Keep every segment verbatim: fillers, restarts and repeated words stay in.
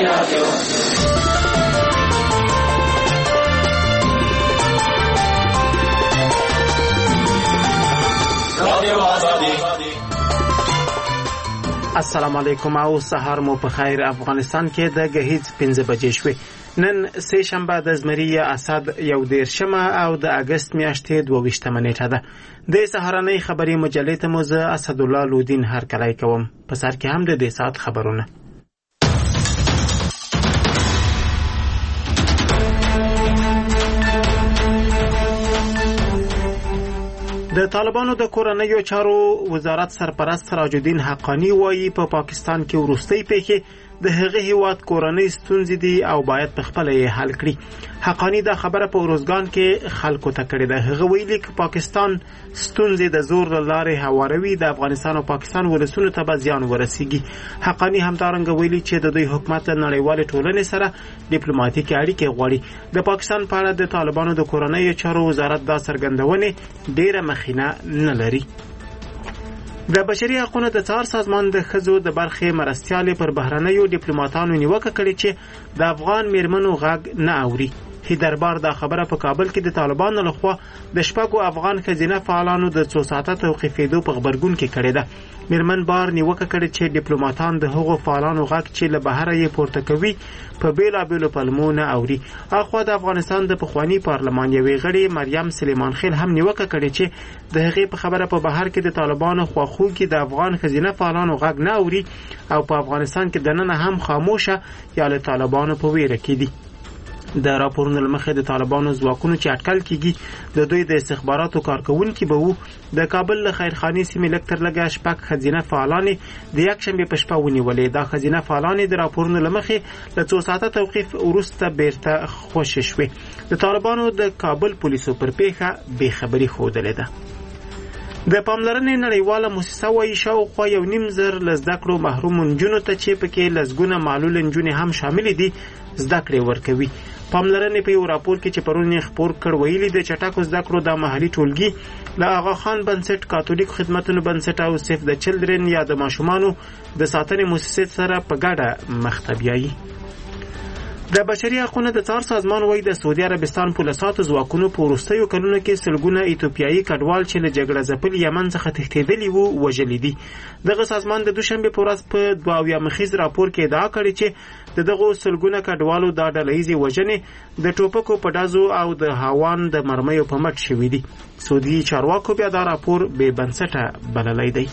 السلام علیکم او سهار مو په خیر. افغانستان کې د غهیځ پنځه بجې شوې. نن سه شنبه د زمری اسد یو دیرشمه او د اگست میاشتې دوه ویشتمه نیټه ده. د سهارنۍ خبري مجلې ته مو زه اسدالله لودین هرکلی کوم. په سر کې هم د دې ساعت خبرونه. د طالبانو د کورنیو چارو وزارت سرپرست سراج الدین حقانی وایي په پا پاکستان کې وروستۍ پیښې د هغه هیواد کورنۍ ستونزې دي او باید په خپل یې حل کړي. حقانی دا خبره په روزګان کې خلکو ته کړې ده. هغه ویلي چې پاکستان ستونزې د زور له لارې هواروي، د افغانستان او پاکستان ولسونو ته به زیان ورسیږي. حقانی همدارنګه ویلي چې د دوی حکومت له نړیوالې ټولنې سره ډیپلوماټیکي اړیکې غواړي. د پاکستان په اړه د طالبانو د کورنیو چارو وزارت دا څرګندونې ډیره مخینه نه لري. د بشري حقوقو د څار سازمان د ښځو د برخې مرستیالې پر بهرنیو ډیپلوماټانو نیوکه کړې چې د افغان میرمنو غږ نه اوري. هیدربار دا خبره په کابل کې د طالبانو لخوا د شپږو افغان ښځینه فعالانو د څو ساعته توقیفېدو په خبرګون کې کړې ده. میرمن بار نیوکه کړې چې ډیپلوماټان د هغو فعالانو غږ چې له بهره یې پورته کوي په بیلابیلو پلمو نه اوري. اخوا د افغانستان د پخوانی پارلمان یوې غړي مریم سلیمان خیل هم نیوکه کړې چې د هغې په خبره په بهر کې د طالبانو خواخوږي د افغان ښځینه فعالانو غږ نه اوري او په افغانستان کې دننه هم خاموشه یا له طالبانو په ویره کې دي. د راپورونو لمخې د طالبانو ځواکونو چې اټکل کیږي د دوی د استخباراتو کارکونکي به وو د کابل له خیرخانې سیمې لږ تر لږه شپږ ښځینه فعالانې د یکشنبې په شپه ونیولې. دا ښځینه فعالانې د راپورونو لمخې له څو ساعته توقیف وروسته بیرته خوشې شوې. د طالبانو د کابل پولیسو پر پیښه بې خبري ښودلې ده. د پاملرنې نړیواله موسسه وایي شاوخوا یو نیم زر له زده کړو محروم نجونو ته چې پکې لسګونه معلول نجونې هم شاملې دي زده کړې ورکوي. پاملرنې په یو راپور کې چې پرون یې خپور کړ ویلي د چټکو زده کړو د محلي ټولګي له آغا خان بنسټ، کاتولیک خدمتونو بنسټ او سیف د چلډرن یا د ماشومانو د ساتنې موسسې سره په ګډه مخ ته بیایي. د بشري حقوقو د څار سازمان وایي د سعودي عربستان پولیسو ځواکونو په وروستیو کلونو کې سلګونه ایتوپیایي کډوال چې له جګړه ځپل یمن څخه تښتېدلي وو وژلي دي. دغه سازمان د دوشنبې په ورځ په دوه اویا مخیز راپور کې ادعا کړې چې د دغو سلګونه کډوالو دا ډلهییزې وژنې د ټوپکو په ډزو او د هاوان د مرمیو په مټ شوې دي. سعودي چارواکو بیا دا راپور بې بنسټه بللی دی.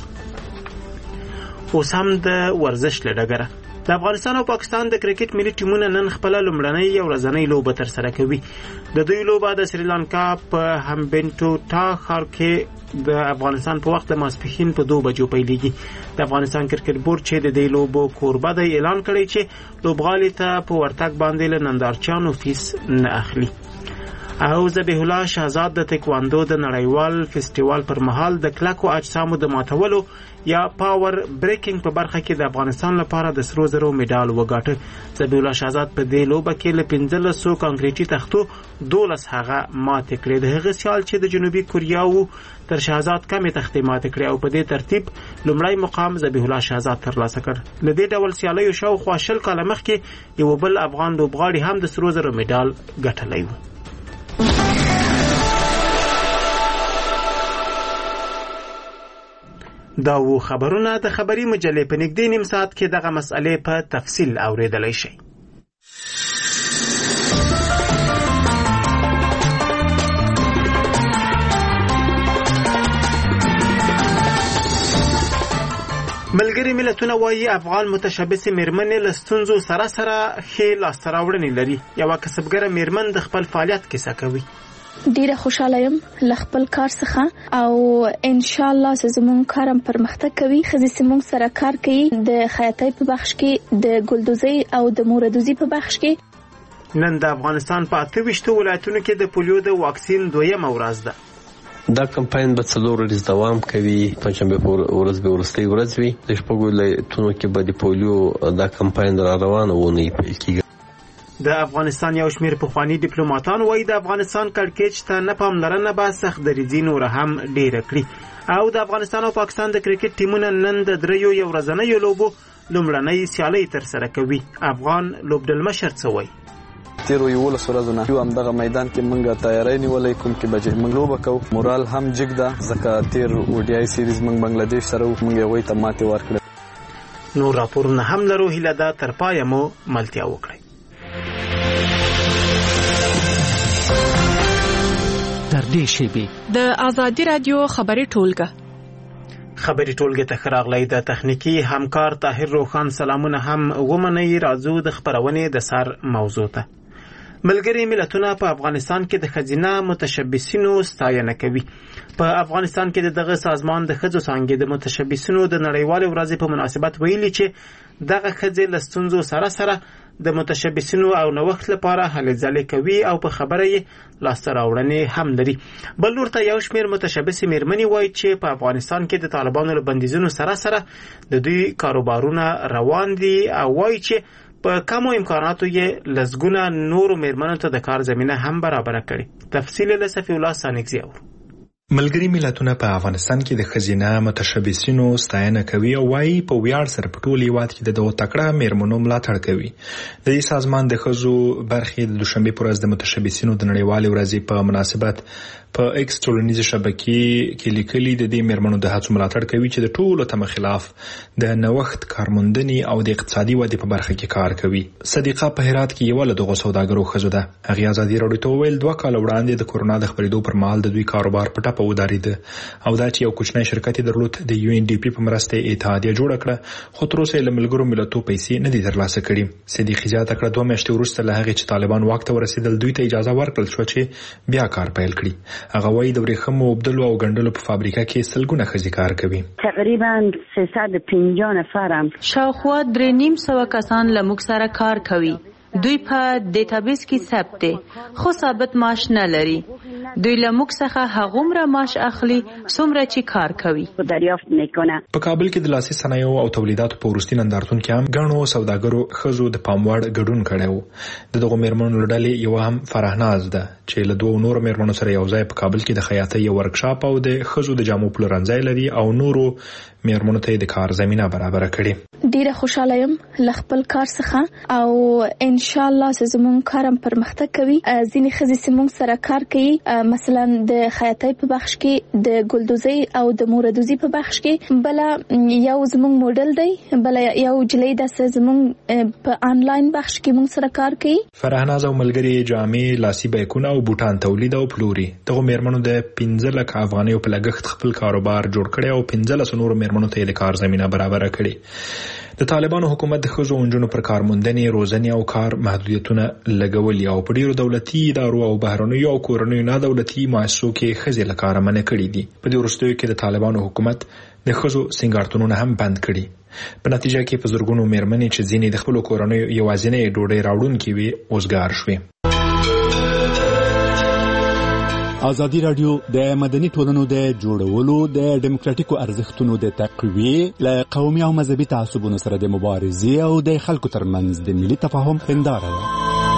اوس هم د ورزش له ډګره د افغانستان او پاکستان د کرکټ ملي ټیمونه نن خپل لومړنۍ او ورځنۍ لوبه تر سره کوي. د دوی لوبه د سریلانکا په همبنټوټا ښار کې د افغانستان په وخت د ماسپښین په دوه بجو پیلېږي. د افغانستان کرکټ بورډ چې د دې لوبو کوربه دی اعلان کړی چې لوبغالي ته په ورتګ باندې له نندارچیانو فیس نه اخلي. او ذبیح الله شهزاد د تکواندو د نړیوال فستیوال پر مهال د کلکو اجسامو د ماتولو یا پاور بریکینګ په برخه کې د افغانستان لپاره د سرو زرو میډال وګاټه. ذبیح الله شهزاد په دې لوبه کې له پنځلسو کانکریټي تختو دولس هغه ماتې کړې. د هغه سیال چې د جنوبي کوریا وو تر شهزاد کمې تختې ماتې کړې او په دې ترتیب لومړی مقام ذبیح الله شهزاد ترلاسه کړ. له دې ډول سیالیو شاوخوا شل کاله مخکې یو بل افغان لوبغاړي هم د سرو زرو میډال ګټلی و. دا و خبرونه د خبري مجلې په نږدې نیم ساعت کې دغه مسئلې په تفصیل اوریدلای شئ. ملګری ملتونه وایي افغان متشبث میرمنې له ستونزو سره سره ښې لاسته راوړنې لري. یوه کسبګره میرمن د خپل فعالیت کیسه کوي. ډیره خوشاله یم له خپل کار څخه او ان شاء الله زموږ کارم پرمختګ کوي. ښځې زموږ سره کار کوي د خیاطۍ په بخش کې، د ګلدوزۍ او د موردوزي په بخش کې. نن د افغانستان په اته ویشتو ولایتونو کې د پولیو د واکسین دویمه ورځ ده. دا کمپاین به څلور ورځې دوام کوي. پنځشنبه په ورځ به وروستۍ ورځ وي. د شپږو ولایتونو کې به د پولیو دا کمپاین را روانه ونه پیل کیږي. د افغانستان یو شمېر پخواني ډیپلوماټان وایي د افغانستان کړکېچ ته نه پاملرنه به سخت دریځي نوره هم ډیره کړي. او د افغانستان او پاکستان د کرکټ ټیمونه نن د دریو یو ورځنیو لوبو لومړنۍ سیالۍ ترسره کوي. افغان لوبډلمشر څه وایي؟ تیرو یولس ورځو نه یو همدغه میدان کې موږ تیاری نیولی، کوم کې به موږ لوبه کوو. مورال هم جګ ده ځکه تیر اوډیای سیریز موږ بنګلادیش سره موږ هغوی ته ماتې ورکړه. نور راپورونه هم لرو، هیله ده تر پایه مو ملتیا وکړئ. در دې شیبې د ازادي رادیو خبري ټولګه خبري ټولګه ته ښه راغلی. د تخنیکی همکار طاهر روخان سلامونه هم ومنئ. راځو د خبرونې د سر موضوع ته. ملګري ملتونه په افغانستان کې د ښځینه متشبثینو ستاینه کوي. په افغانستان کې دغه سازمان د ښځو څانګې د متشبثینو د نړیوالې ورځې په مناسبت ویلي چې دغه ښځې له ستونزو سره سره د متشبثینو او نوښت لپاره هلې ځلې کوي او په خبره یې لاسته راوړنې هم لري. بل لور ته یو شمېر متشبثې مېرمنې وایي چې په افغانستان کې د طالبانو له بندیزونو سره سره د دوی کاروبارونه روان دي او وایي چې په کمو امکاناتو یې لسګونه نورو مېرمنو ته د کار زمینه هم برابره کړې. تفصیل له صفي الله سانکزي اورو. ملګري ملتونه په افغانستان کې د ښځینه متشبثینو ستاینه کوي او وايي په ویاړ سره په ټول هیواد کې د دغو تکړه مېرمنو ملاتړ کوي. د دې سازمان د ښځو برخې د دوشنبې په ورځ د متشبثینو د نړیوالې ورځې په مناسبت په ایکس ټولنیزې شبکې کې لیکلي د دې مېرمنو د هڅو ملاتړ کوي چې د ټولو تمه خلاف د نوښت کارموندنې او د اقتصادي ودې په برخه کې کار کوي. صدیقه په هرات کې یو له دغو سوداګرو ښځو ده. هغې ازادي راډیو ته وویل دوه کاله وړاندې د کورونا د خپرېدو پر مهال د دوی کاروبار په ټپه ودرېده او دا چې یو کوچنی شرکت یې درلود د یو ان ډي پي په مرسته اتحادیه جوړه کړه، خو تر اوسه یې له ملګرو ملتو پیسې نه دي ترلاسه کړي. صدیقې زیاته کړه دوه میاشتې وروسته له هغې چې طالبان واک ته ورسېدل دوی ته اجازه ورکړل شوه چې بیا کار پیل کړي. هغه وایي د ورېښمو اوبدلو او ګنډلو په فابریکه کې سلګونه ښځې کار کوي. تقریبا سیصد و پنجاه نفرم شاوخوا درې نیم سوه کسان له موږ سره کار کوي. دوی په ډیټابیس کې ثبت دي خو ثابت معاش نه لري. دوی له موږ څخه هغومره معاش اخلي څومره چې کار کوي. دریافت میکنه. په کابل کې د لاسي صنایعو او تولیداتو په وروستي نندارتون کې هم ګڼو سوداګرو ښځو د پام وړ ګډون کړی و. د دغو مېرمنو له ډلې یوه هم فرهناز ده چې له دوو نورو مېرمنو سره یو ځای په کابل کې د خیاطۍ یو ورکشاپ او د ښځو د جامو پلورنځی لري او نورو مېرمنو ته د کار زمینه برابره کړي. ډیره خوشاله یم له خپل کار څخه او ان شاء الله زموږ کارم پرمختګ کوي. ځینې ښځې زموږ سره کار کوي، مثلا د خیاطۍ په بخش کې، د ګلدوزۍ او د موردوزي په بخش کې. بل یو زموږ موډل دی، بل یو جلۍ د زموږ په آنلاین بخش کې موږ سره کار کوي. فرهناز او ملګري جامې، لاسي بیکونه او بوټان تولید او پلوري. دغه مېرمنو د پنځه لکه افغانیو په لګښت خپل کاروبار جوړ کړی او پنځلس نورو مېرمنو ته د کار زمینه برابره کړي. د طالبانو حکومت د ښځو او نجونو پر کارموندنې، روزنې او کار محدودیتونه لګولي او په ډیرو دولتي ادارو او بهرنیو او کورنیو نه دولتي مؤسسو کې ښځې له کاره منع کړي دي. په دې وروستیو کې د طالبانو حکومت د ښځو سینګارتونونه هم بند کړي. په نتیجه کې په زرګونو مېرمنې چې ځینې د خپلو کورنیو یوازینۍ ډوډۍ راوړونکې وي اوزګار شوې. ازادي راډیو د مدني ټولنو د جوړولو، د ډیموکراتیکو ارزښتونو د تقویې، له قومي او مذهبي تعصبونو سره د مبارزې او د خلکو ترمنځ د ملي تفاهم هنداره ده.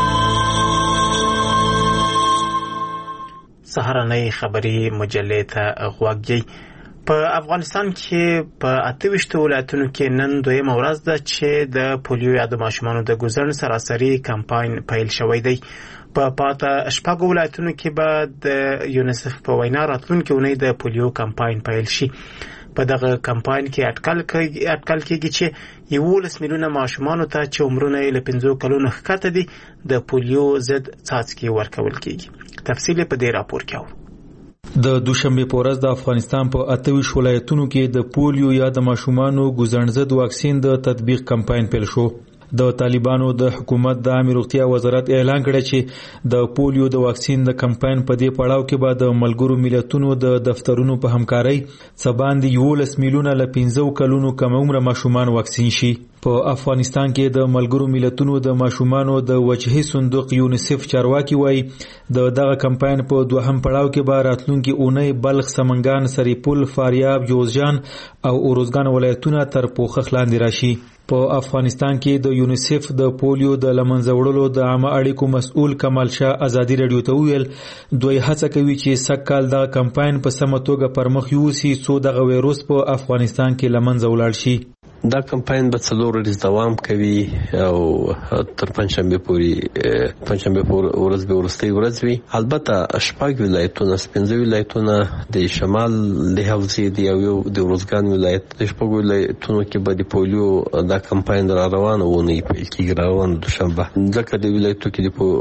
سهارنۍ خبري مجلې ته غوږ. په افغانستان کې په اته ویشتو ولایتونو کې نن دویمه ورځ ده چې د پولیو یا د ماشومانو د ګوزن سراسري کمپاین پیل شوی دی. په پاته شپږو ولایتونو کې به د یونیسف په وینا راتلونکي اونۍ د پولیو کمپاین پیل شي. په دغه کمپاین کې اټکل کېږي اټکل کېږي چې یولس میلیونه ماشومانو ته چې عمرونه یې له پنځو کلونو ښکته دي د پولیو ضد څاڅکي ورکول کېږي. تفصیل په دې راپور کې اورو. د دوشنبه په ورځ د افغانستان په اته ویشت ولایتونو کې د پولیو یا د ماشومانو ګوزن ضد واکسین د تطبیق کمپاین پیل شو. د طالبانو د حکومت د عامه روغتیا وزارت اعلان کړی چې د پولیو د واکسین د کمپاین په دې پړاو کې به د ملګرو ملتونو د دفترونو په همکارۍ سباندې یولس میلیونه له پنځو کلونو کم عمره ماشومان واکسین شي. په افغانستان کې د ملګرو ملتونو د ماشومانو د وجهي صندوق یونیسف چارواکي وایي د دغه کمپاین په دوهم پړاو کې به راتلونکي اونۍ بلخ، سمنګان، سریپول، فاریاب، جوزجان او اروزګان ولایتونه تر پوښښ لاندې راشي. په افغانستان کې د یونیسف د پولیو د لمنځه وړلو د عامه اړیکو مسؤل کمال شاه ازادي راډیو ته وویل دوی هڅه کوي چې سږکال دغه کمپاین په سمه توګه پرمخ یوسي څو دغه ویروس په افغانستان کې لمنځه ولاړ شي. دا کمپاین به څلور ورځې دوام کوي او تر پنځشنبه پورې پنځشنبه پورې ورځ به ورستۍ ورځ وي. البته شپږ ولایتونه پنځه ولایتونه د شمال له حوزې دی او یو د ورزګان ولایت د شپږ ولایتونو کې به د پولیو دا کمپاین را روانه ونه پیل کیږي روان دوشنبه. ځکه د ولایتو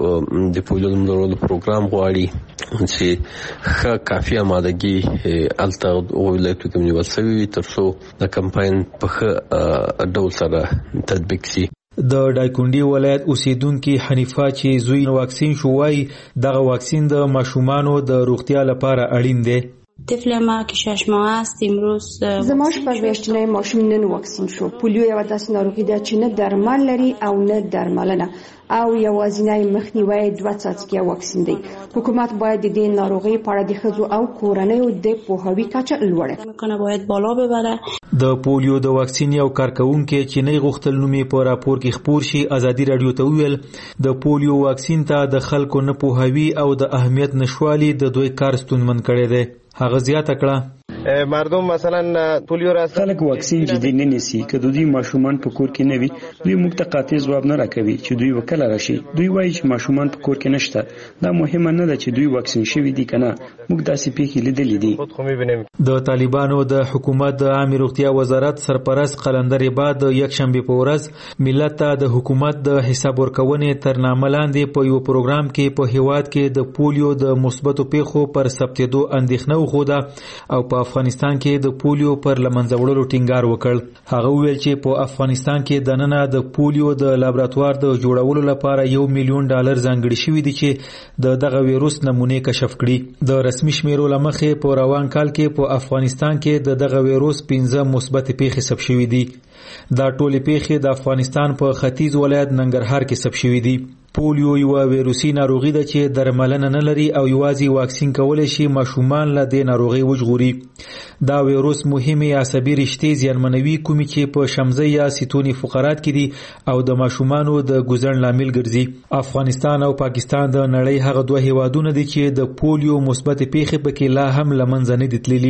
کې د پولیو د پروګرام غواړي چې ښه کافي آمادګي الته ولایتو کې نیول شوی تر څو د کمپاین په ښه ډول سره تطبیق شي. د دایکندي ولایت اوسیدونکو حنیفه چې زوی واکسین شوی دغه واکسین د ماشومانو د روغتیا لپاره اړین دی. طفل ما که شش ماه است امروز زما شپږ میاشتنی ماشوم نن واکسین شو. پولیو یوه داسې ناروغي ده چې نه درمل لري او نه درملنه او یوازینی مخنیوي دوه څاڅکي واکسین دی. حکومت باید د دې ناروغي په اړه د ښځو او کورنیو د پوهاوي کچه لوړه کړي باید بالا ببره. د پولیو د واکسین یو کارکونکو چې نه غوښتل نومې په راپور کې خبر شي ازادي رادیو ته ویل د پولیو واکسین ته د خلکو نه پوهاوي او د اهمیت نشوالي د دوی کار ستونمن کړي دي. هغه زیاته کړه مردم مثلا پولیو را خلک واکسین جدي نه نیسي که دوی ماشومان په کور کې نه وي دوی موږ ته قاطع ځواب نه راکوي چې دوی وکړه راشي. دوی وایي چې ماشومان په کور کې نشته. دا مهمه نه ده چې دوی واکسین شوي دي کنه. موږ داسې پیښې لیدلې دي. د طالبانو د حکومت د عامه روغتیا وزارت سرپرست قلندر عباد یک شنبه په ورځ ملت ته د حکومت د حساب ورکونې تر نامه لاندې په یو پروګرام کې په هیواد کې د پولیو د مثبتو پیښو پر ثبتېدو اندېښنه وښوده او په افغانستان کې د پولیو پر لمنځه وړلو ټینګار وکړ. هغه وویل چې په افغانستان کې د نننه د پولیو د لابراتوار د جوړولو لپاره یو میلیون ډالر ځانګړي شوي دي چې د دغه ویروس نمونې کشف کړي. د رسمي شمیرو لمخې په روان کال کې په افغانستان کې د دغه ویروس پنځه مثبت پیښې ثبت شوي دي. دا ټولې پیښې د افغانستان په ختیځ ولایت ننګرهار کې ثبت شوي دي. پولیو یو ویروسي ناروغي ده چې درملنه نه لري او یوازې واکسین کولای شي ماشومان له دې ناروغي وژغوري. دا ویروس مهمه عصبي رشتې زیانمنوي کومې چې په شمزه یا ستوني فقرات کې دي او د ماشومانو د ګوزن لامل ګرځي. افغانستان او پاکستان د نړۍ هغه دوه هیوادونه دي چې د پولیو مثبت پیښې پکې لا هم لمنځه نه دي تللي.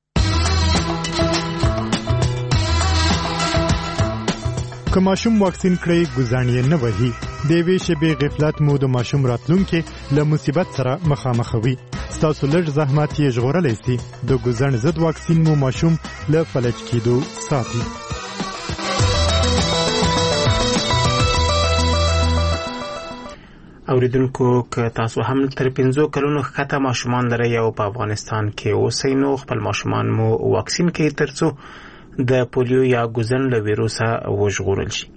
که ماشوم واکسین کړی ګوزن یې نه وهي د یوې شېبې غفلت مو د ماشوم راتلونکي له مصیبت سره مخامخوي. ستاسو لږ زحمت یې ژغورلی سي. د ګوزن ضد واکسین مو ماشوم له فلج کېدو ساتي. اوریدونکو که تاسو هم تر پنځو کلونو ښکته ماشومان لرئ او په افغانستان کې اوسئ نو خپل ماشومان مو واکسین کړئ ترڅو د پولیو یا ګوزن له ویروسه وژغورل شي.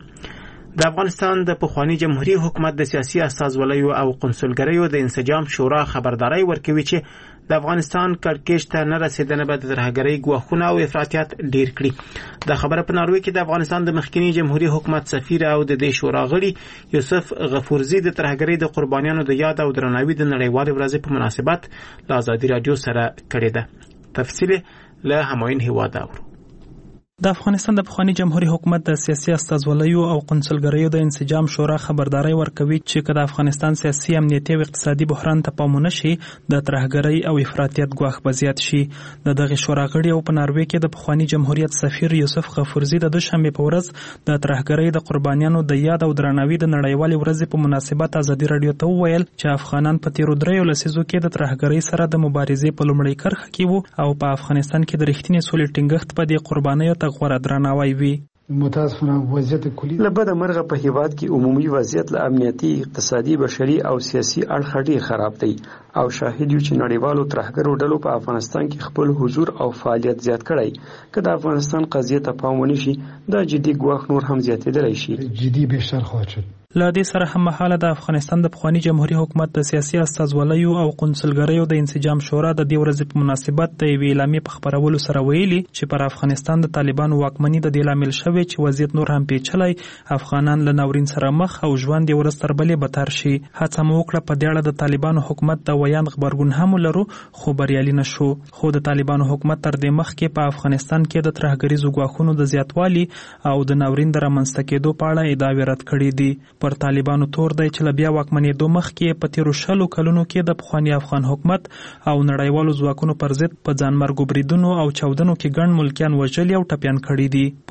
د افغانستان د پخوانی جمهوریت حکومت د سیاسي استازولیو او قنصلګریو د انسجام شورا خبرداري ورکوي چې د افغانستان کړکېچ ته نه رسیدنه به د ترهګرۍ ګواښونه او افراطیت ډیر کړي. د خبره په ناروې کې د افغانستان د مخکنی جمهوریت حکومت سفیر او د دې شورا غړي یوسف غفورزی د ترهګرۍ د قربانیانو د یاد او درناوي د نړیوال ورځې په مناسبت له ازادي رادیو سره کړی ده. تفصیل له همایون هیواد اورو. د افغانستان د پخوانی جمهوریت حکومت د سیاسي استازولیو او قنصلګریو د انسجام شورا خبرداري ورکوي چې کله افغانستان سیاسي امنیتي او اقتصادي بحران ته پام ونشي د ترهګرۍ او افراطیت ګواښ به زیات شي. د دغه شورا غړي او په ناروې کې د پخوانی جمهوریت سفیر یوسف غفورزی د دوشنبه په ورځ د ترهګرۍ د قربانیانو د یاد او درناوي د نړیوال ورځې په مناسبت ازادي رادیو ته وویل چې افغانان په تیرو دریو لسیزو کې د ترهګرۍ سره د مبارزې په لومړۍ کرښه کې وو او په افغانستان کې د رښتینې سولې ټینګښت په دې قربانیو ته غوره درناوی وي. متاسفانه وضعیت کلی له بده مرغه په هیواد کې عمومي وضعیت له امنیتي اقتصادي بشري او سیاسي اړخ ډیر خراب دی او شاهد یو چې نړیوالو ترهګرو ډلو په افغانستان کې خپل حضور او فعالیت زیات کړی. که د افغانستان قضیه ته پام ونشي دا جدي ګواښ نور هم زیاتېدلی شي. جدي بهتر خواهد شد. له دې سره هم مهاله د افغانستان د پخوانی جمهوریت حکومت د سیاسي استازولیو او قنصلګریو د انسجام شورا د دې ورځې په مناسبت د یوې اعلامیې په خبرولو سره ویلي چې پر افغانستان د طالبانو واکمني د دې لامل شوې چې وضعیت نور هم پیچلی، افغانان له ناورین سره مخ او ژوند یې ورځ تر بلې بدتر شي. هڅه مو وکړه په دې اړه د طالبانو حکومت د ویان غبرګون هم ولرو خو بریالي نه شو. خو د طالبانو حکومت تر دې مخکې په افغانستان کې د ترهګریزو ګواښونو د زیاتوالي او د ناورین د رامنځته کېدو په اړه ادعاوې رد کړې دي. پر طالبانو تور دی چې له بیا واکمنېدو مخکې په تیرو شلو کلونو کې د پخواني افغان حکومت او نړیوالو ځواکونو پر ضد په ځانمرګو بریدونو او چاودنو کې ګڼ ملکیان وژلي او ټپیان کړي دي. په ورته وخت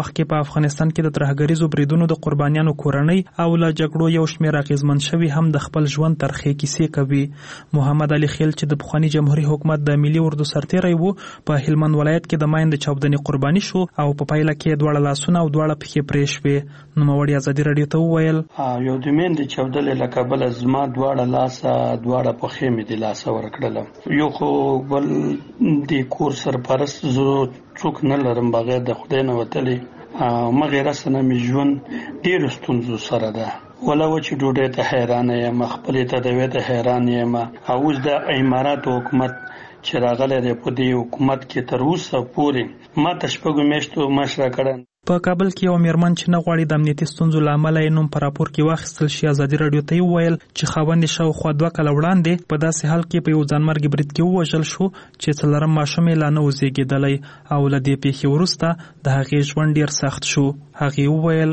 وخت کې په افغانستان کې د ترهګریزو بریدونو د قربانیانو کورنۍ او له جګړو یو شمېر اغیزمن شوي هم د خپل ژوند ترخې کیسې کوي. محمد علي خیل چې د پخواني جمهوریت حکومت د ملي اردو سرتیری وو په هلمند ولایت کې د ماین د چاودنې قرباني شو او په پایله کې دواړه لاسونه او دواړه پښې پرې شوې. نوموړي ازادي راډیو ته وویل یو د مین د چاودلې له کبله زما دواړه لاسه دواړه پښې مې د لاسه ورکړله. یو خو بل د کور سرپرست زه څوک نه لرم بغیر د خدای نه وتلی مغیر سره مې ژوند ډېرو ستونزو سره ده. ولا و چې ډوډۍ ته حیرانه یم، خپلې تداوۍ ته حیران یم. اوس د اماراتو حکومت چې راغلی دی په دې حکومت کې تر اوسه پورې ما ته شپږو میاشتو مشره کړه. په کابل کې یو میرمن چې نه غواړي د امنیتي ستونزو له امله یې نوم په راپور کې واخیستل شي ازادي راډیو ته وویل چې خاوند یې شاوخوا دوه کاله وړاندې په داسې حال کې په یو ځانمرګي برید کې ووژل شو چې څلورم ماشوم یې لا نه و زېږېدلی او له دې پیښې وروسته د هغې ژوند ډېر سخت شو. هغې وویل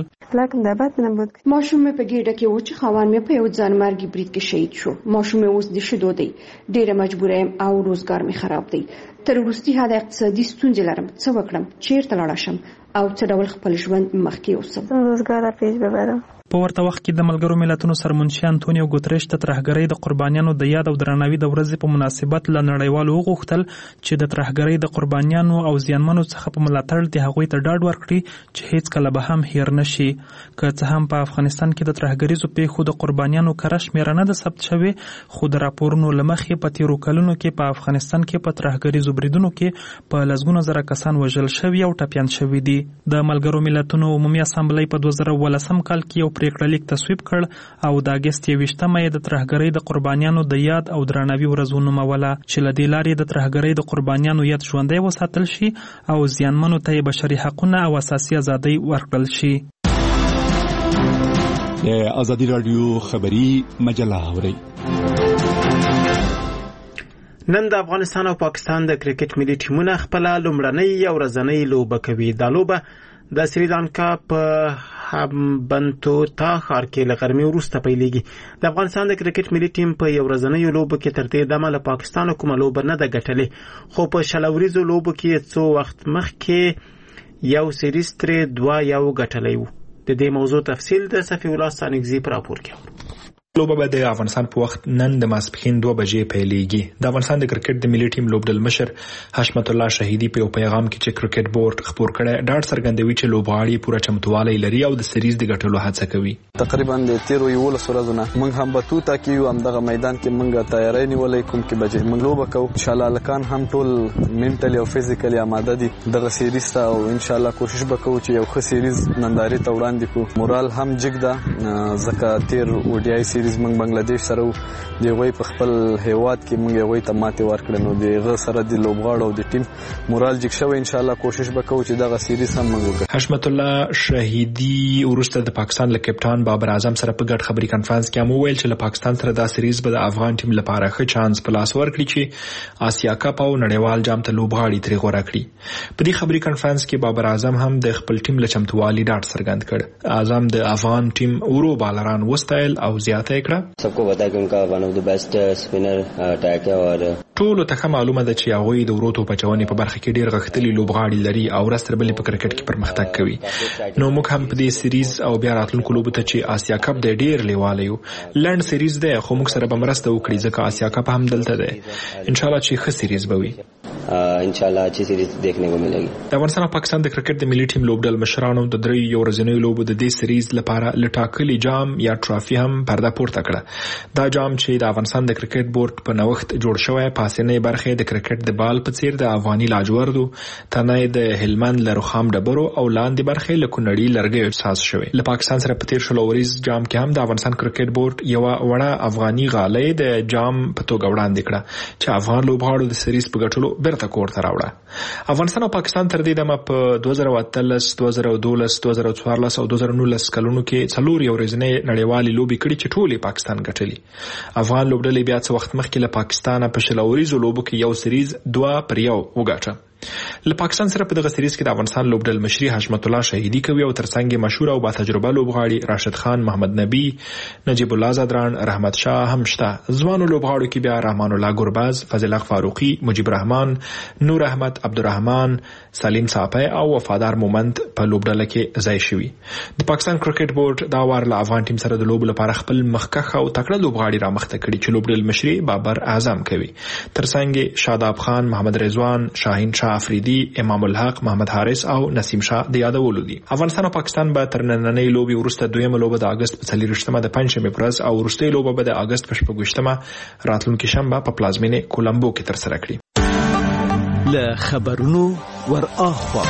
ماشوم مې په ګېډه کې و چې خاوند مې په یو ځانمرګي برید کې شهید شو. ماشوم مې اوس د شیدو دی، ډېره مجبوره یم او روزګار مې خراب دی. تر وروستي حده اقتصادي ستونزې لرم. څه وکړم؟ چیرته لاړ شم او څه ډول خپل ژوند مخکې یوسم؟ روزګار پیش ببرم. په ورته وخت کې د ملګرو ملتونو سرمنشي انټونیو ګوتریش د ترهګرۍ د قربانیانو د یاد او درناوي د ورځې په مناسبت له نړیوالو وغوښتل چې د ترهګرۍ د قربانیانو او زیانمنو څخه په ملاتړ د هغوی ته ډاډ ورکړي چې هیڅ کله به هم هیر نشي. که څه هم په افغانستان کې د ترهګریزو پیښو د قربانیانو کره شمېره نه ده ثبت شوې، خو د راپورونو له مخې په تیرو کلونو کې په افغانستان کې په ترهګریزو بریدونو کې په لسګونو زره کسان وژل شوي او ټپیان شوي دي. د ملګرو ملتونو عمومي اسامبلۍ په دوه زره ولسم کال کې یو پریکړه لیک تصویب کړ او د اګست یوویشتمه یې د ترهګرۍ د قربانیانو د یاد او درناوي ورځ ونوموله چې له دې لارې د ترهګرۍ د قربانیانو یاد ژوندی وساتل شي او زیانمنو ته یې بشري حقونه او اساسي ازادۍ ورکړل شي. د ازادي راډیو خبري مجله اورئ. نن د افغانستان او پاکستان د کرکټ ملي ټیمونه خپل لومړنۍ او ورځنۍ لوبه کوي. دا لوبه د سریلانکا په همبنتوتا ښار کې له غرمې وروسته پیلېږي. د افغانستان د کرکټ ملي ټیم په یو ورځنیو لوبو کې تر دې دمه له پاکستان کومه لوبه نه ده ګټلې، خو په شل ورځو لوبو کې څو وخت مخکې یو سیریز ترې دوه یو ګټلی و. د دې موضوع تفصیل د صفي الله ستانکزي په راپور کې. لوبه به د افغانستان په وخت نن د ماسپښین دوه بجې پیلېږي. د افغانستان د کرکټ د ملي ټیم لوبډل مشر حشمت الله شهیدي په پیغام کې چې کرکټ بورډ خبر کړي ډاډ څرګندوي چې لوبغاړي پوره چمتووالی لري او د سریز د ګټلو هڅه کوي. تقریبا د تیرو یو لس ورځو نه موږ هم بتوتا کې یو همدغه میدان کې موږ تیاری نیولې کوم کې بجې موږ لوبه کوو. ان شاء الله لکان هم ټول منټلی او فزیکلی آماده دي دغه سریز ته او ان شاء الله کوشش وکړو چې یو ښه سریز ننداري ته وړاندې کړو. مورال هم جګ ده ځکه تیر اوډیای سریز موږ بنگلاديش سره دی غوي په خپل هیواد کې موږ غوي ته ماته ورکړو. نو دی غ سره د لوبغاړو او د ټیم مورال جګ شوی. ان شاء الله کوشش وکړو چې دغه سریز هم موږ وکړو. حشمت الله شهیدي ورسته د پاکستان له کپټان بابر اعظم سره په ګډ خبري کانفرنس کې هم ویل چې له پاکستان سره دا سریز به د افغان ټیم لپاره ښه چانس په لاس ورکړي چې آسیا کپ او نړیوال جام ته لوبغاړي ترې غوړه کړي. په دې خبري کانفرنس کې بابر اعظم هم د خپل ټیم له چمتووالي ډاډ څرګند کړ. اعظم د افغان ټیم ورو بالران وستایل او زیاته کړه. सबको पता है कि उनका one of the best spinner attack है और ټول ته معلومه ده چې هغه د ورو ټوپ چونې په برخه کې ډیر غښتلي لوبغاړي لري او راستر بلې په کرکټ کې پرمختګ کوي. نو موږ هم په دې سریز او بیا راتلونکو لوبو ته چې آسیا کپ د ډیر لیواله یو لند سریز ده خو موږ سره به مرسته وکړي ځکه آسیا کپ هم دلته ده. ان شاء الله چې ښه سریز به وي. ان شاء الله اچھی سیریز دیکھنے کو ملے گی. د افغانستان او پاکستان د کرکټ د ملي ټیم لوبډل مشرانو د درې یو ورځنیو لوبو د دې سریز لپاره لټاکلي جام یا ټرافي هم پرده پورته کړه. دا جام چې د افغانستان د کرکټ بورډ په نوښت جوړ شوی پاسنۍ برخه د کرکټ د بال په څیر د افغاني لاجوردو تنه د هلمند لرخام ډبرو او لاندې برخه له کونړي لرګي احساس شوی. له پاکستان سره په تیر شلو ورځ جام کې هم د افغانستان کرکټ بورډ یو وړه افغاني غالۍ د جام په توګه وړاندې کړه چې افغان لوبغاړو د سریز په ګټلو بیرته کور ته راوړه. افغانستان او پاکستان تر دې دمه په دوه زره اتلس دوه زره دولس دوه زره څوارلس او دوه زره نولس کلونو کې څلور یو ورځنۍ نړیوالې لوبې کړې چې ټولې پاکستان ګټلې. افغان لوبډلې بیا څه وخت مخکې له پاکستان په شل ورځو لوبو کې یو سریز دوه پر یو وګټه. له پاکستان سره په دغه سریز کې د افغانستان لوبډل مشري حشمت الله شهیدی کوي او ترڅنګ مشهور او با تجربه لوبغاړي راشد خان، محمد نبی، نجیب الله زادران، رحمت شاه هم شته. ځوانو لوبغاړو کې بیا رحمان الله ګرباز، فضل حق فاروقي، مجيب رحمان، نور احمد، عبدالرحمن، سلیم صافی او وفادار مومند په لوبډله کې ځای شوي. د پاکستان کرکټ بورډ دا وار له افغان ټیم سره د لوبو لپاره خپل مخکخ او تکړه لوبغاړي را مخته کړي چې لوبډل مشري بابر اعظم کوي. ترڅنګ شاداب خان، محمد رضوان، شاهین شاه افریدي، امام الحق، محمد حارث او نسیم شاه د یادولو دي. افغانستان او پاکستان به تر نننۍ لوبي وروسته دویمه لوبه د اگست په څلورشتمه د پنځمې پر ورځ او وروستۍ لوبه به د اگست په شپږشتمه راتلونکي شنبه په پلازمینه کولمبو کې ترسره کړي. له خبرونو ور اخوا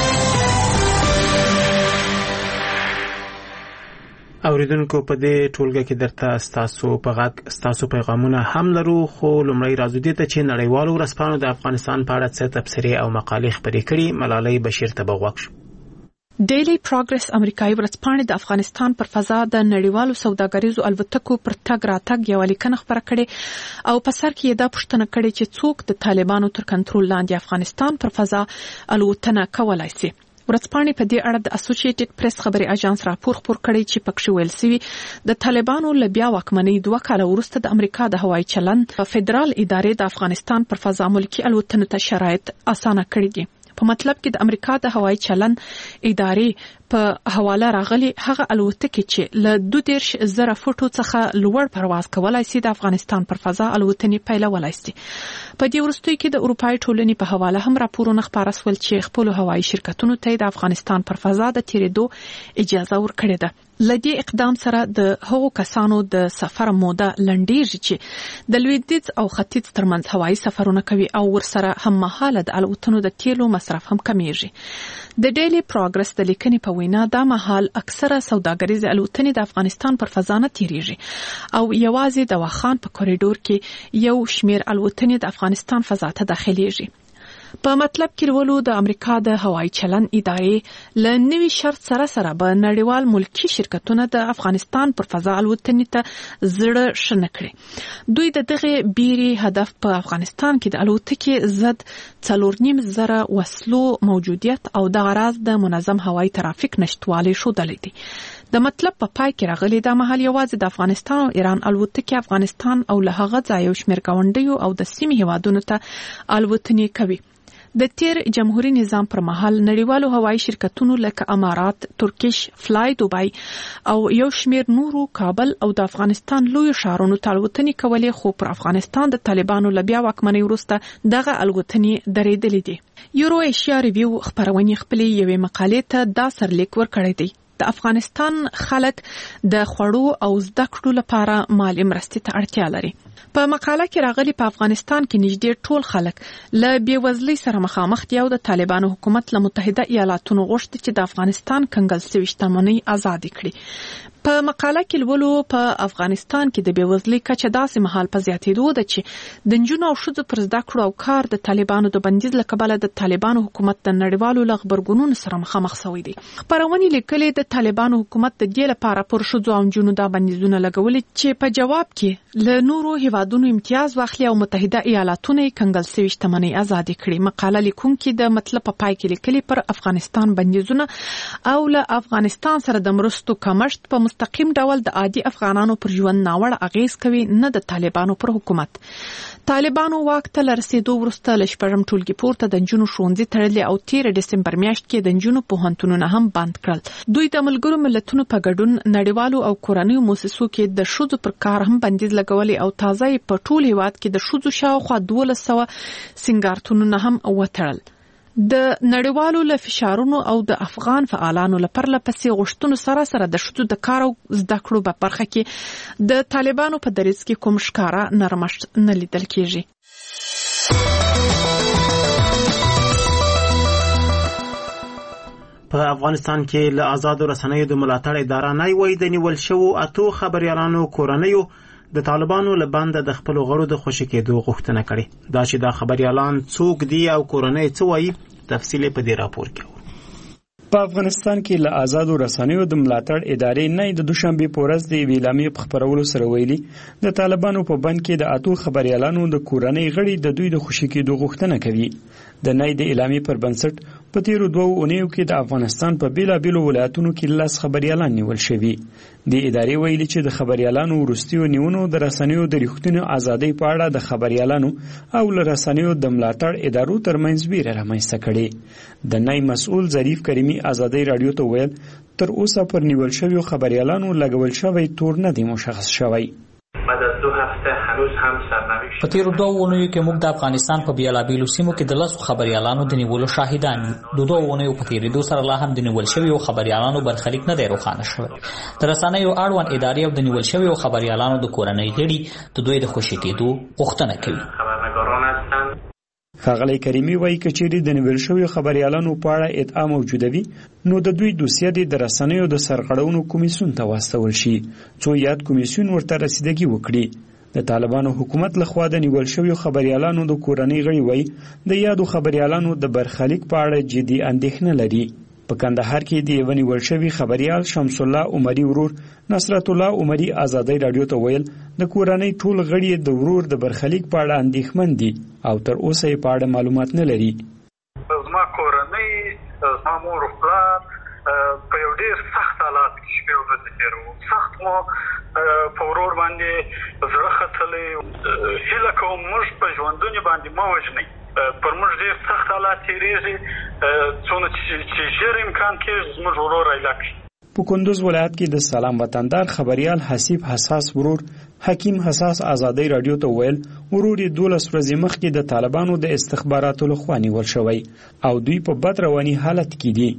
اوریدونکو په دې ټولګه کې درته ستاسو په غږ ستاسو پیغامونه هم لرو، خو لومړی راځو دې ته چې نړیوالو ورځپاڼو د افغانستان په اړه څه تبصرې او مقالې خپرې کړي. ملالۍ بشیر ته به غوږ شو. ډیلی پروګرس امریکایي ورځپاڼې د افغانستان پر فضا د نړیوالو سوداګریزو الوتکو پر تګ راتګ یوه لیکنه خپره کړې او په سر کې یې دا پوښتنه کړې چې څوک د طالبانو تر کنټرول لاندې افغانستان پر فضا الوتنه کولای شي. ورځپاڼې په دې اړه د اسوسییټډ پریس خبري اژانس راپور خپور کړی چې پکښې ویل سوي د طالبانو له بیا واکمنۍ دوه کاله وروسته د امریکا د هوایي چلند فدرال ادارې د افغانستان پر فضا ملکي الوتنو ته شرایط اسانه کړي دي. په مطلب کې د امریکا د هوایي چلند ادارې په حواله راغلي هغه الوتکې چې له دوه دېرش زره فوټو څخه لوړ پرواز کولای شي د افغانستان پر فضا الوتنې پیلولای شي. په دې وروستیو کې د اروپای ټولنې په حواله هم راپورونه خپاره سول چې خپل هوایي شرکتونو ته د افغانستان پر فضا د تیرېدو اجازه ورکړې ده. لدې اقدام سره د هغو کسانو د سفر موده لنډیږي چې د لویدیځ او ختیځ ترمنځ هوایي سفرونه کوي او ورسره هم مهاله د الوتنو د تیلو مصرف هم کمیږي. د ډیلی پروګرس د لیکنې په وینا دا مهال اکثره سوداګریزې الوتنې د افغانستان پر فضا نه تیریږي او یوازې د واخان په کوریډور کې یو شمیر الوتنې د افغانستان فضا ته داخليږي. په مطلب کې ولو د امریکا د هوایي چلند ادارې له نوي شرط سره سره به نړیوال ملکی شرکتونه د افغانستان پر فضا الوتنې ته زړه شنه کړي. دوی د دغه بیري هدف په افغانستان کې د الوتکې ضد څلور نیم زره وسلو موجودیت او د غرض د منظم هوایي ترافیک نشټوالي ښودلې دي. د مطلب په پای کې راغلي دا مهال یوازې د افغانستان او ایران الوتکې افغانستان او له هغه ځای یو شمېر ګاونډیو او د سیمې هیوادونو ته الوتنې کوي. د تیر جمهوریت نظام پر مهال نړیوالو هوایي شرکتونو لکه امارات، ترکیش، فلای دوبای او یو شمیر نورو کابل او د افغانستان لوی ښارونو ته الوتنې کولې، خو پر افغانستان د طالبانو له بیا واکمنۍ وروسته دغه الوتنې درېدلې دي. یورو ایشیا ریویو خپرونې خپلې یوې مقالې ته دا سرلیک ورکړی دی: د افغانستان خلک د خوړو او زده کړو لپاره مالي مرستې ته اړتیا لري. په مقاله کې راغلي په افغانستان کې نږدې ټول خلک له بیوزلۍ سره مخامخ دي او د طالبانو حکومت له متحده ایالاتونو غوښتي چې د افغانستان کنګل شوې شتمنۍ آزاد کړي. په مقاله کې لولو په افغانستان کې د بیوزلۍ کچه داسې مهال په زیاتېدو ده چې د نجونو او ښځو پر زده کړو او کار د طالبانو د بندیز له کبله د طالبانو حکومت د نړیوالو له غبرګونونو سره مخامخ شوی دی. خپرونې لیکلې د طالبانو حکومت د دې لپاره پر ښځو او نجونو دا بندیزونه لګولي چې په جواب کې له نورو هیوادونو امتیاز واخلي او متحده ایالاتونه یې کنګل شوې شتمنۍ آزاد کړي. مقاله لیکونکي د مطلب په پای کې لیکلي پر افغانستان بندیزونه او له افغانستان سره د مرستو کمښت په مستقیم ډول د عادي افغانانو پر ژوند ناوړه اغیز کوي، نه د طالبانو پر حکومت. طالبانو واک ته لرسېدو وروسته له شپږم ټولګي پورته د نجونو ښوونځي تړلي او تیر ډسمبر میاشت کې د نجونو پوهنتونونه هم بند کړل. دوی د ملګرو ملتونو په ګډون نړیوالو او کورنیو مؤسسو کې د ښځو پر کار هم بندیز لګولي او تازه په ټول هیواد کې د ښځو شاوخوا دولس سوه سینګارتونونه هم وتړل. د نړیوالو له فشارونو او د افغان فعالانو له پرله پسې غوښتنو سره سره د ښځو د کار او زده کړو په برخه کې د طالبانو په دریځ کې کوم ښکاره نرمښت نه لیدل کېږي. په افغانستان کې له آزادو رسنیو د ملاتړ اداره نه وایي د نیول شوو اتو خبريالانو کورنیو د طالبانو له بنده د خپل غړو د خوشی کېدو غوښتنه کړې. دا چې دا خبريالان څوک دي او کورنۍ څه وایي، تفصیل په دې راپور کې. په افغانستان کې له آزادو رسنیو د ملاتړ ادارې نه د دوشنبه په ورځ د ویلامې په خبرولو سره ویلي د طالبانو په بند کې د اتو خبريالانو د کورنۍ غړي د دوی د خوشي کېدو غوښتنه کوي. د نه د اعلامي پر بنسټ په تیرو دوو اونیو کې د افغانستان په بیلابیلو ولایتونو کې لس خبريالان نیول شوي. د ادارې ویلي چې د خبريالانو وروستیو نیونو د رسنیو د ریښتینو ازادۍ په اړه د خبريالانو او له رسنیو د ملاتړ ادارو ترمنځ ویره رامنځته کړې. د نه مسؤل ظریف کریمي ازادۍ رادیو ته ویل تر اوسه پر نیول شویو خبريالانو لګول شوی تور نه دی مشخص شوی. بعد از دو هفته هنوز هم سرنوشت په تیرو دوه اونیو کې موږ د افغانستان په بیلابیلو سیمو کې د لسو خبريالانو د نیولو شاهدان یو. د دوه اونیو په تیریدو سره لا هم د نیول شویو خبريالانو برخلیک نه دی روښانه شوی. د رسنیو اړوند ادارې او د نیول شویو خبريالانو د کورنۍ غړي د دوی د خوشي کېدو غوښتنه کوي. خبرنگاران هستند. ښاغلی کریمي وایي که چیرې د نیول شویو خبريالانو په اړه ادعا موجوده وي نو د دوی دوسیه دې د رسنیو د سرغړونو کمیسیون ته واستول شي څو یاد کمیسیون ورته رسیدګي وکړي. د طالبانو حکومت لخوا د نیول شویو خبريالانو د کورنۍ غړي وایي د یادو خبريالانو د برخلیک په اړه جدي اندېښنه لري. په کندهار کې د یو نیول شوی خبريال شمس الله عمري ورور نصرت الله عمري ازادۍ رادیو ته ویل د کورنۍ ټول غړي د ورور د برخلیک په اړه اندېښمن دي او تر اوسه یې په اړه معلومات نه لري. زما کورنۍ زما مور او پلار په یو ډېر سخت حالات کې شپې او ورځې تېروو. سخت مو په ورور باندې زړه ختلی. هیله کوم موږ په ژوندوني باندې مه وژنئ. پر موږ ډېر سخت حالات تېرېږي څونه چې ژر امکان کېږي زموږ ورور ایله کړي. په کندوز ولایت کې د سلام وطندار خبريال حسیب حساس ورور حکیم حساس ازادۍ رادیو ته ویل ورور یې دولس ورځې مخکې د طالبانو د استخباراتو لخوا نیول شوی او دوی په بد رواني حالت کې دي.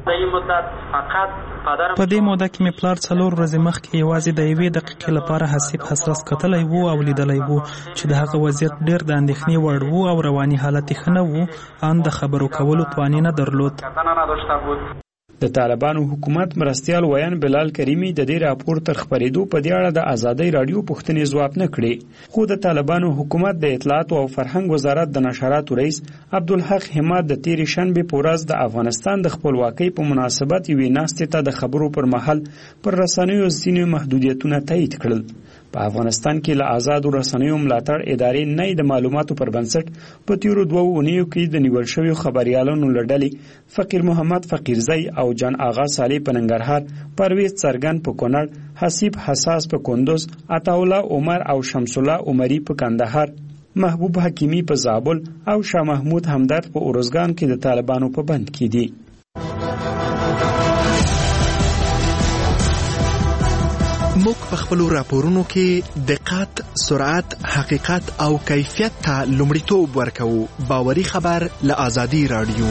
په دې موده کې مې پلار څلور ورځې مخکې یوازې د یوې دقیقې لپاره حسیب حساس کتلی وو او لیدلی وو چې د هغه وضعیت ډېر د اندېښنې وړ وو او رواني حالت یې ښه نه وو. ان د خبرو کولو توان نه درلود. د طالبانو حکومت مرستیال ویان بلال کریمي د دې راپور تر خبرېدو په دې اړه د ازادۍ رادیو پوښتنې ځواب نه کړې خو د طالبانو حکومت د اطلاعات او فرهنګ وزارت د نشراتو رئیس عبدالحق حماد د تیرې شنبې په ورځ د افغانستان د خپلواکۍ په مناسبت یوې ناستې ته د خبرو پر مهال پر رسنیو ځینې محدودیتونه تایید کړل. په افغانستان کې له آزادو رسنیو ملاتړ ادارې نه د معلوماتو پر بنسټ په تیرو دوه اونیو کې د نیول شویو خبريالانو له ډلې فقیر محمد فقیرزی او جان آغا صالح په ننګرهار، پرویز څرګن په کونړ، حسیب حساس په کندوز، عطاالله عمر او شمس الله عمري په کندهار، محبوب حکیمی په زابل او شاه محمود همدرد په ارزګان کې د طالبانو په بند کې دي. موږ په خپل راپورونو کې دقت، سرعت، حقیقت او کیفیت ته لومړیتوب ورکوو. باوري خبر له آزادي رادیو.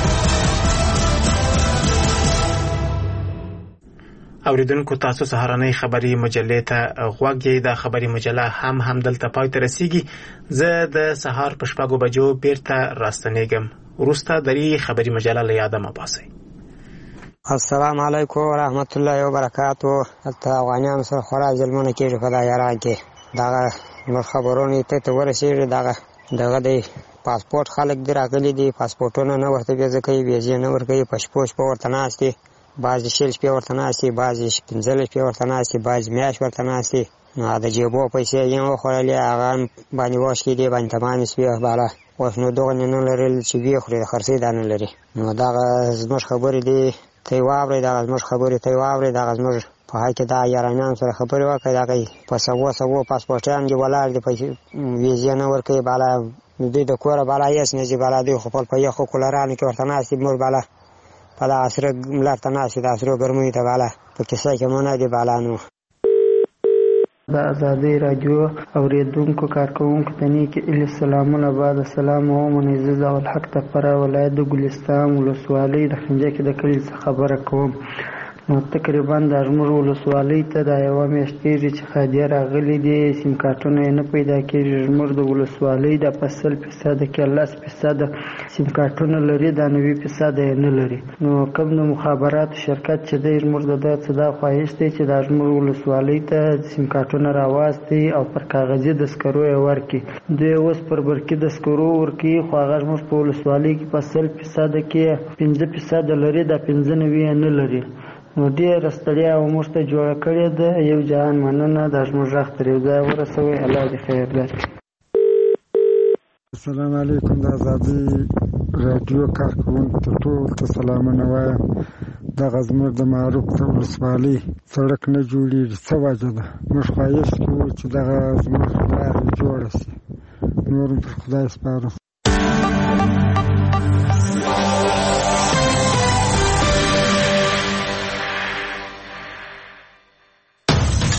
اوریدونکو تاسو سهارنۍ خبري مجلې ته غوږ یې. د خبري مجله هم هم دلته پای ته رسیږي. زه د سهار په شپږو بجو بیرته راستنېږم. وروسته درې خبري مجله له یاده مه باسئ. السلام علیکم ورحمت الله وبرکاتو. البته افغانانو سره خورا ظلمونه کېږي په دا ایران کې. دغه نور خبرونه ته ته ورسېږي. دغه دغه دی پاسپورت خلک دی راغلي دي، پاسپورټونه نه ورته ویزه کوي، ویزې نه ورکوي، په شپو شپه ورته ناست دي. بعضې شل شپې ورته ناست دي، بعضې پنځلس شپې ورته ناست دي، بعضې میاشت ورته ناست دي. نو د جیبو پیسې یې وخوړلې، هغه باندې واش کېدې، باندې تمامې شوې بالا. اوس نو دغه نه لرل چې ویې خوري، د خرڅۍ دا نه لري. نو دغه زموږ خبرې دي ته یې واورئ، دغه زموږ خبرې ته یې واورئ. دغه زموږ په حق کې دا یارانیانو سره خبرې وکړئ. دغه په سوو سوو پاسپورټیان دي ولاړ دي، پیسې ویزې نه ورکوي بالا. دوی د کوره بالا هېڅ نه ځي بالا. دوی خو په یخو کولرانو کې ورته ناست دي. موږ بالا په دغه سره لار ته ناست دي، د سرو ګرمیو ته بالا په کیسه کې مو نه دي بالا. نو د آزادۍ راډیو اورېدونکو کارکوونکو ته نیکې ایلي سلامونه. بعد سلام او منعزز او الحق تپره ولایت د ګلستان ولسوالۍ د خنجه کې د کلي څخه خبره کوم. تقریبا د زموږ ولسوالۍ ته د یوه میاشت کېږي چې خادیه راغلي دي، سیم کارټونه یې نه پیدا کېږي. زموږ د ولسوالۍ د په سل فیصده کې لس فیصده سیم کارټونه لري، دا نوي فیصده یې نه لري. نو کوم د مخابراتو شرکت چې دی زموږ د ده څه دا خواهش دی چې دا زموږ ولسوالۍ ته سیم کارټونه راواستي او پر کاغذي دسکرو یې ورکړي. دوی اوس پر برقي دسکرو ورکوي، خو هغه زموږ په ولسوالۍ کې په سل فیصده کې پنځه فیصده لري، دا پنځه نوي یې نه لري. نو ډېره ستړیا او موږ ته جوړه کړې ده. یو جهان مننه، دا زموږ غږ تر یو ځایه ورسوئ. الله دې خیر درکړي. السلام علیکم. د ازادي راډیو کارکوونکو ته ټول ته سلامونه وایم. دغه زموږ د معروف ته ولسوالۍ سړک نه جوړېږي، څه وجه ده؟ موږ خواهش کوو چې دغه زموږ لارې جوړه شي. نور پر خدای سپارو.